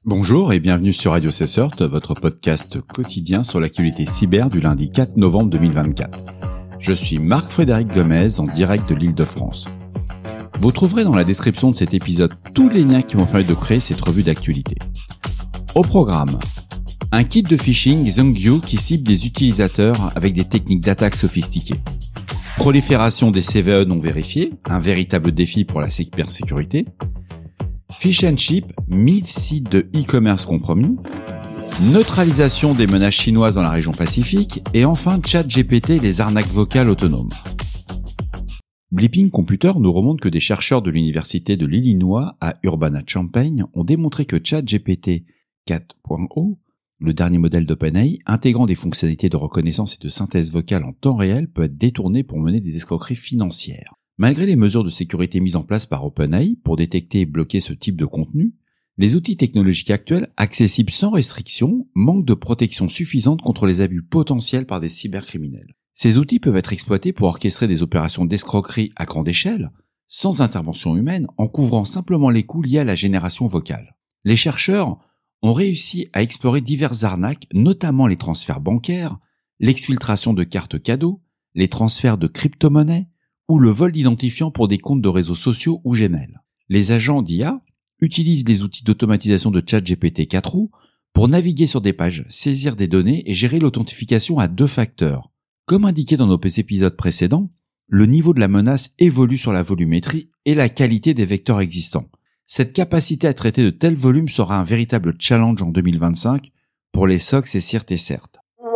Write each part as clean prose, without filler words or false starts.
Bonjour et bienvenue sur Radio Cessert, votre podcast quotidien sur l'actualité cyber du lundi 4 novembre 2024. Je suis Marc-Frédéric Gomez en direct de l'Île-de-France. Vous trouverez dans la description de cet épisode tous les liens qui vont permettre de créer cette revue d'actualité. Au programme, un kit de phishing Zhongyu qui cible des utilisateurs avec des techniques d'attaque sophistiquées. Prolifération des CVE non vérifiés, un véritable défi pour la cybersécurité. Fish and Chip, 1000 sites de e-commerce compromis. Neutralisation des menaces chinoises dans la région Pacifique. Et enfin, ChatGPT et les arnaques vocales autonomes. Bleeping Computer nous remonte que des chercheurs de l'université de l'Illinois à Urbana-Champaign ont démontré que ChatGPT 4.0, le dernier modèle d'OpenAI, intégrant des fonctionnalités de reconnaissance et de synthèse vocale en temps réel, peut être détourné pour mener des escroqueries financières. Malgré les mesures de sécurité mises en place par OpenAI pour détecter et bloquer ce type de contenu, les outils technologiques actuels, accessibles sans restriction, manquent de protection suffisante contre les abus potentiels par des cybercriminels. Ces outils peuvent être exploités pour orchestrer des opérations d'escroquerie à grande échelle, sans intervention humaine, en couvrant simplement les coûts liés à la génération vocale. Les chercheurs ont réussi à explorer diverses arnaques, notamment les transferts bancaires, l'exfiltration de cartes cadeaux, les transferts de crypto-monnaies, ou le vol d'identifiants pour des comptes de réseaux sociaux ou Gmail. Les agents d'IA utilisent les outils d'automatisation de ChatGPT 4.0 pour naviguer sur des pages, saisir des données et gérer l'authentification à 2 facteurs. Comme indiqué dans nos épisodes précédents, le niveau de la menace évolue sur la volumétrie et la qualité des vecteurs existants. Cette capacité à traiter de tels volumes sera un véritable challenge en 2025 pour les SOC et CIRT et CERT.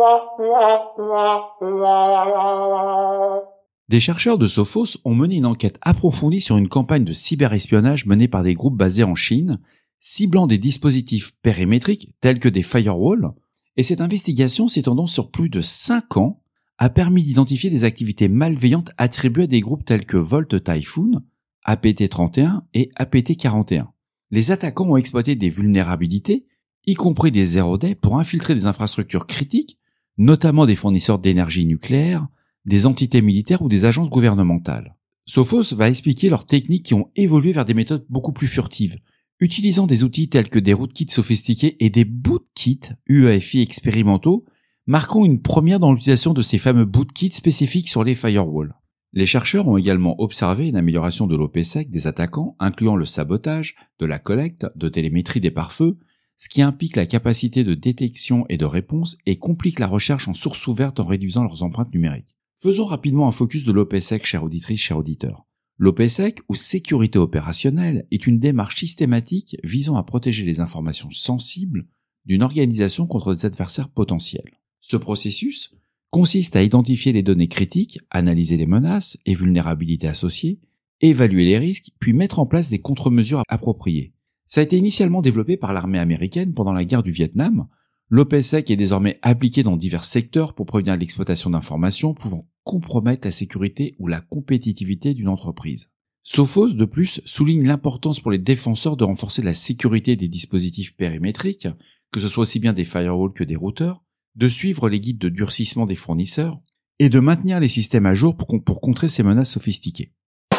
Des chercheurs de Sophos ont mené une enquête approfondie sur une campagne de cyberespionnage menée par des groupes basés en Chine, ciblant des dispositifs périmétriques tels que des firewalls, et cette investigation s'étendant sur plus de 5 ans a permis d'identifier des activités malveillantes attribuées à des groupes tels que Volt Typhoon, APT31 et APT41. Les attaquants ont exploité des vulnérabilités, y compris des zero-day, pour infiltrer des infrastructures critiques, notamment des fournisseurs d'énergie nucléaire, des entités militaires ou des agences gouvernementales. Sophos va expliquer leurs techniques qui ont évolué vers des méthodes beaucoup plus furtives, utilisant des outils tels que des rootkits sophistiqués et des bootkits UEFI expérimentaux, marquant une première dans l'utilisation de ces fameux bootkits spécifiques sur les firewalls. Les chercheurs ont également observé une amélioration de l'OPSEC des attaquants, incluant le sabotage, de la collecte, de télémétrie des pare-feux, ce qui implique la capacité de détection et de réponse et complique la recherche en source ouverte en réduisant leurs empreintes numériques. Faisons rapidement un focus de l'OPSEC, chère auditrice, cher auditeur. L'OPSEC, ou sécurité opérationnelle, est une démarche systématique visant à protéger les informations sensibles d'une organisation contre des adversaires potentiels. Ce processus consiste à identifier les données critiques, analyser les menaces et vulnérabilités associées, évaluer les risques, puis mettre en place des contre-mesures appropriées. Ça a été initialement développé par l'armée américaine pendant la guerre du Vietnam. L'OPSEC est désormais appliqué dans divers secteurs pour prévenir l'exploitation d'informations pouvant compromettre la sécurité ou la compétitivité d'une entreprise. Sophos, de plus, souligne l'importance pour les défenseurs de renforcer la sécurité des dispositifs périmétriques, que ce soit aussi bien des firewalls que des routeurs, de suivre les guides de durcissement des fournisseurs et de maintenir les systèmes à jour pour contrer ces menaces sophistiquées.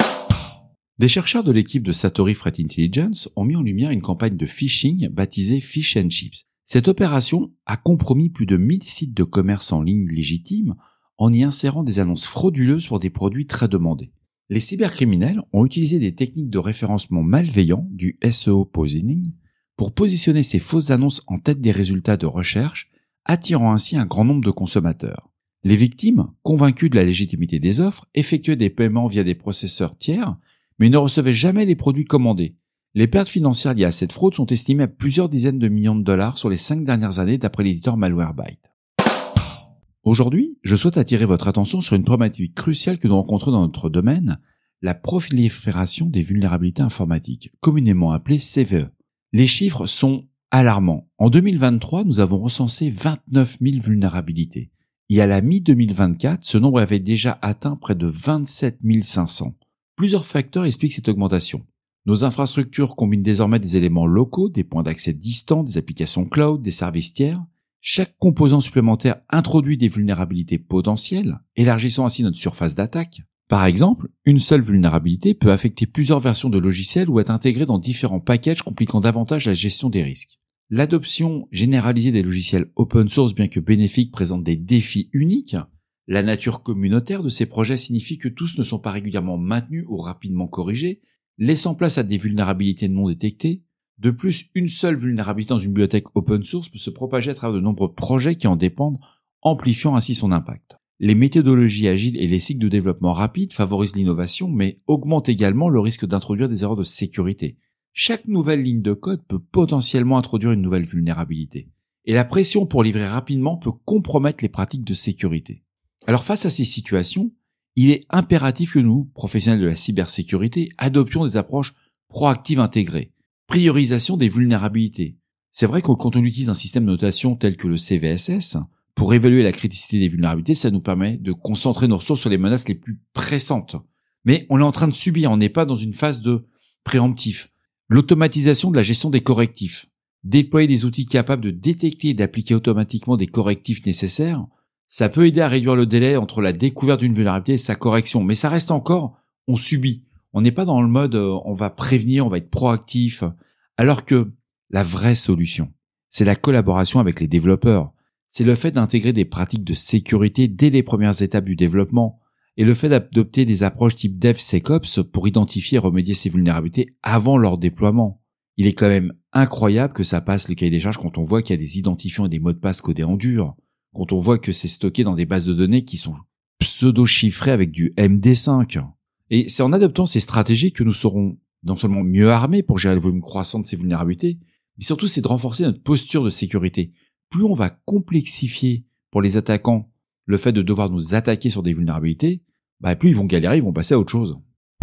Des chercheurs de l'équipe de Satori Threat Intelligence ont mis en lumière une campagne de phishing baptisée Fish and Chips. Cette opération a compromis plus de 1000 sites de commerce en ligne légitimes en y insérant des annonces frauduleuses pour des produits très demandés. Les cybercriminels ont utilisé des techniques de référencement malveillant, du SEO positioning, pour positionner ces fausses annonces en tête des résultats de recherche, attirant ainsi un grand nombre de consommateurs. Les victimes, convaincues de la légitimité des offres, effectuaient des paiements via des processeurs tiers, mais ne recevaient jamais les produits commandés. Les pertes financières liées à cette fraude sont estimées à plusieurs dizaines de millions de dollars sur les 5 dernières années d'après l'éditeur Malwarebytes. Aujourd'hui, je souhaite attirer votre attention sur une problématique cruciale que nous rencontrons dans notre domaine, la prolifération des vulnérabilités informatiques, communément appelée CVE. Les chiffres sont alarmants. En 2023, nous avons recensé 29 000 vulnérabilités. Et à la mi-2024, ce nombre avait déjà atteint près de 27 500. Plusieurs facteurs expliquent cette augmentation. Nos infrastructures combinent désormais des éléments locaux, des points d'accès distants, des applications cloud, des services tiers. Chaque composant supplémentaire introduit des vulnérabilités potentielles, élargissant ainsi notre surface d'attaque. Par exemple, une seule vulnérabilité peut affecter plusieurs versions de logiciels ou être intégrée dans différents packages compliquant davantage la gestion des risques. L'adoption généralisée des logiciels open source, bien que bénéfiques, présente des défis uniques. La nature communautaire de ces projets signifie que tous ne sont pas régulièrement maintenus ou rapidement corrigés, laissant place à des vulnérabilités non détectées. De plus, une seule vulnérabilité dans une bibliothèque open source peut se propager à travers de nombreux projets qui en dépendent, amplifiant ainsi son impact. Les méthodologies agiles et les cycles de développement rapide favorisent l'innovation, mais augmentent également le risque d'introduire des erreurs de sécurité. Chaque nouvelle ligne de code peut potentiellement introduire une nouvelle vulnérabilité. Et la pression pour livrer rapidement peut compromettre les pratiques de sécurité. Alors face à ces situations, il est impératif que nous, professionnels de la cybersécurité, adoptions des approches proactives intégrées. Priorisation des vulnérabilités. C'est vrai que quand on utilise un système de notation tel que le CVSS, pour évaluer la criticité des vulnérabilités, ça nous permet de concentrer nos ressources sur les menaces les plus pressantes. Mais on est en train de subir, on n'est pas dans une phase de préemptif. L'automatisation de la gestion des correctifs. Déployer des outils capables de détecter et d'appliquer automatiquement des correctifs nécessaires, ça peut aider à réduire le délai entre la découverte d'une vulnérabilité et sa correction. Mais ça reste encore, on subit. On n'est pas dans le mode on va prévenir, on va être proactif. Alors que la vraie solution, c'est la collaboration avec les développeurs. C'est le fait d'intégrer des pratiques de sécurité dès les premières étapes du développement et le fait d'adopter des approches type DevSecOps pour identifier et remédier ces vulnérabilités avant leur déploiement. Il est quand même incroyable que ça passe le cahier des charges quand on voit qu'il y a des identifiants et des mots de passe codés en dur, quand on voit que c'est stocké dans des bases de données qui sont pseudo-chiffrées avec du MD5. Et c'est en adoptant ces stratégies que nous serons non seulement mieux armés pour gérer le volume croissant de ces vulnérabilités, mais surtout c'est de renforcer notre posture de sécurité. Plus on va complexifier pour les attaquants le fait de devoir nous attaquer sur des vulnérabilités, plus ils vont galérer, ils vont passer à autre chose.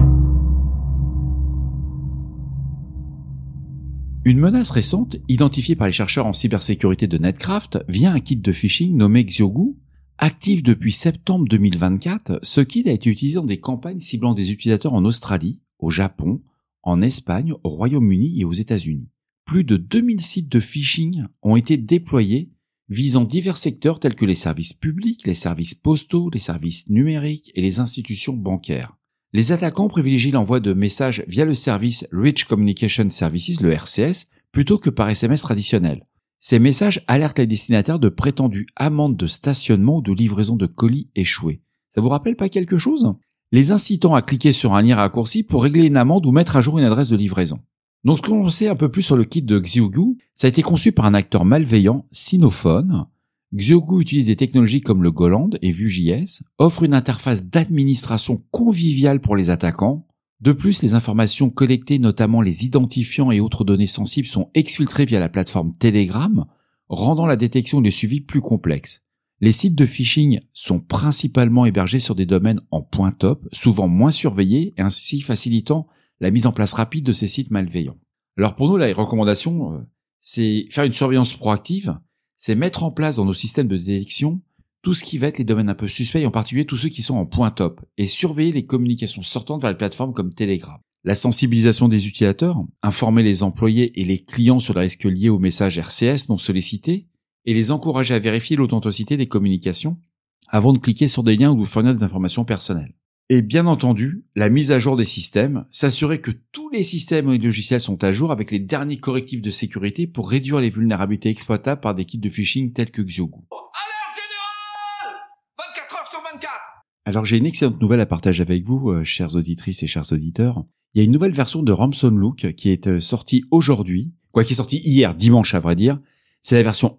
Une menace récente, identifiée par les chercheurs en cybersécurité de Netcraft via un kit de phishing nommé Xiaogu. Actif depuis septembre 2024, ce kit a été utilisé dans des campagnes ciblant des utilisateurs en Australie, au Japon, en Espagne, au Royaume-Uni et aux États-Unis. Plus de 2000 sites de phishing ont été déployés visant divers secteurs tels que les services publics, les services postaux, les services numériques et les institutions bancaires. Les attaquants privilégient l'envoi de messages via le service Rich Communication Services, le RCS, plutôt que par SMS traditionnel. Ces messages alertent les destinataires de prétendues amendes de stationnement ou de livraison de colis échoués. Ça vous rappelle pas quelque chose? Les incitant à cliquer sur un lien raccourci pour régler une amende ou mettre à jour une adresse de livraison. Donc ce que l'on sait un peu plus sur le kit de Xiaogu, ça a été conçu par un acteur malveillant, Sinophone. Xiaogu utilise des technologies comme le Golang et Vue.js, offre une interface d'administration conviviale pour les attaquants. De plus, les informations collectées, notamment les identifiants et autres données sensibles, sont exfiltrées via la plateforme Telegram, rendant la détection et le suivi plus complexe. Les sites de phishing sont principalement hébergés sur des domaines en point top, souvent moins surveillés et ainsi facilitant la mise en place rapide de ces sites malveillants. Alors pour nous, la recommandation, c'est faire une surveillance proactive, c'est mettre en place dans nos systèmes de détection tout ce qui va être les domaines un peu suspects, en particulier tous ceux qui sont en point top, et surveiller les communications sortantes vers les plateformes comme Telegram. La sensibilisation des utilisateurs, informer les employés et les clients sur les risques liés aux messages RCS non sollicités, et les encourager à vérifier l'authenticité des communications avant de cliquer sur des liens ou de fournir des informations personnelles. Et bien entendu, la mise à jour des systèmes, s'assurer que tous les systèmes et logiciels sont à jour avec les derniers correctifs de sécurité pour réduire les vulnérabilités exploitables par des kits de phishing tels que Xiaogu. Alerte générale 24 heures sur 24. Alors j'ai une excellente nouvelle à partager avec vous, chères auditrices et chers auditeurs. Il y a une nouvelle version de Ransom Look qui est sortie aujourd'hui, qui est sortie hier, dimanche à vrai dire. C'est la version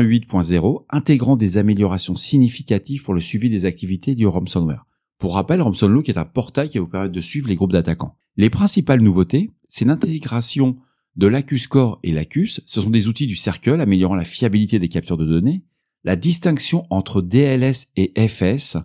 1.8.0 intégrant des améliorations significatives pour le suivi des activités liées au ransomware. Pour rappel, Ransom Look est un portail qui va vous permettre de suivre les groupes d'attaquants. Les principales nouveautés, c'est l'intégration de l'AccusScore et l'Accus. Ce sont des outils du Circle améliorant la fiabilité des captures de données. La distinction entre DLS et FS,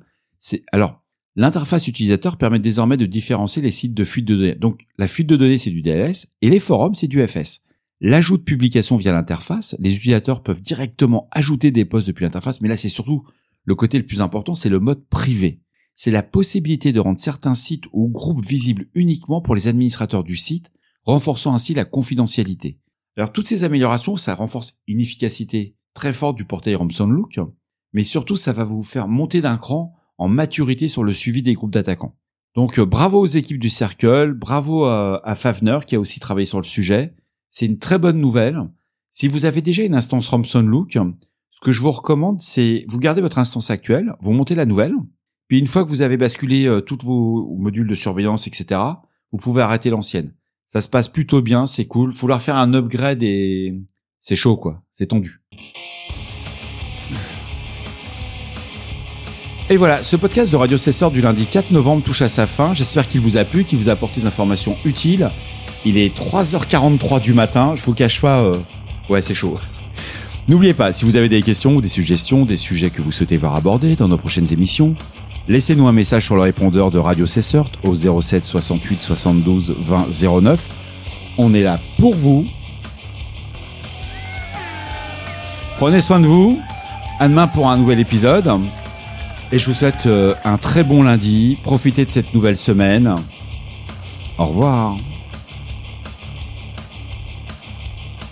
l'interface utilisateur permet désormais de différencier les sites de fuite de données. Donc, la fuite de données, c'est du DLS et les forums, c'est du FS. L'ajout de publication via l'interface, les utilisateurs peuvent directement ajouter des posts depuis l'interface, mais là, c'est surtout le côté le plus important, c'est le mode privé. C'est la possibilité de rendre certains sites ou groupes visibles uniquement pour les administrateurs du site, renforçant ainsi la confidentialité. Alors toutes ces améliorations, ça renforce une efficacité très forte du portail Ransom Look, mais surtout ça va vous faire monter d'un cran en maturité sur le suivi des groupes d'attaquants. Donc bravo aux équipes du Circle, bravo à Fafner qui a aussi travaillé sur le sujet. C'est une très bonne nouvelle. Si vous avez déjà une instance Romson Look, ce que je vous recommande, c'est vous gardez votre instance actuelle, vous montez la nouvelle, puis une fois que vous avez basculé tous vos modules de surveillance, etc., vous pouvez arrêter l'ancienne. Ça se passe plutôt bien, c'est cool. Faut leur faire un upgrade et c'est chaud, quoi. C'est tendu. Et voilà, ce podcast de Radio Cesseur du lundi 4 novembre touche à sa fin. J'espère qu'il vous a plu, qu'il vous a apporté des informations utiles. Il est 3h43 du matin. Je vous cache pas, ouais, c'est chaud. N'oubliez pas, si vous avez des questions ou des suggestions, des sujets que vous souhaitez voir abordés dans nos prochaines émissions, laissez-nous un message sur le répondeur de Radio Cesseur au 07 68 72 20 09. On est là pour vous. Prenez soin de vous. À demain pour un nouvel épisode. Et je vous souhaite un très bon lundi. Profitez de cette nouvelle semaine. Au revoir.